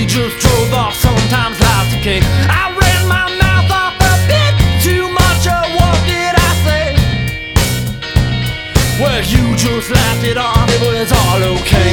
just drove off, sometimes life's a cake. I ran my mouth off a bit too much, or what did I say? Well, you just laughed it off, it was all okay.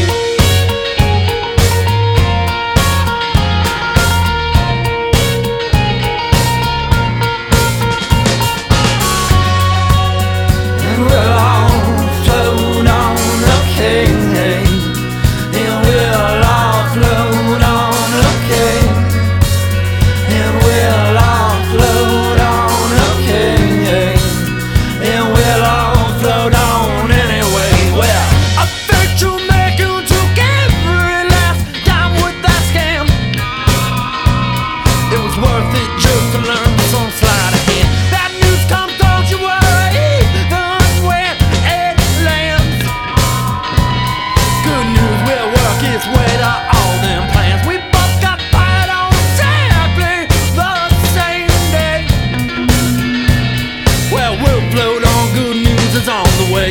On the way.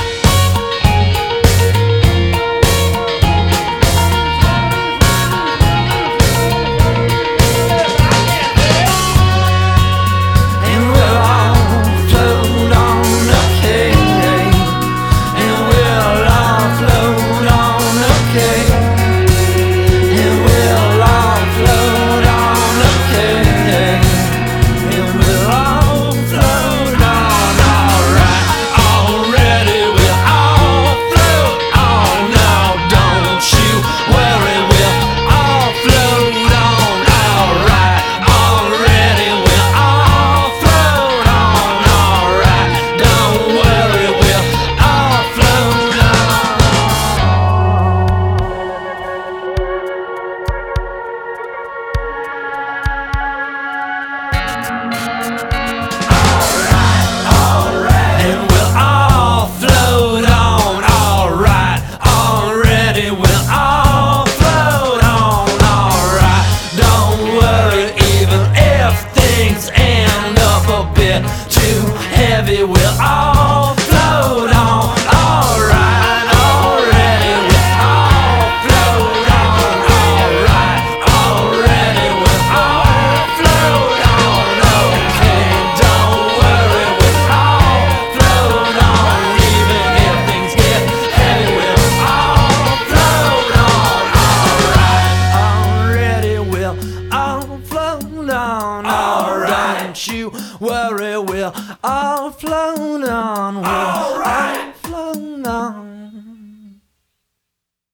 And we'll all float on, okay. And we'll all float on, okay. And we'll all float on, okay. And we'll all float on, alright. Too heavy, we'll all float on. Alright, already we'll all float on. Alright, already we'll all float on. Okay, don't worry, we'll all float on. Even if things get heavy, we'll all float on. Alright, already we'll all float on. Alright, don't you worry, we'll all float on. We'll all float on.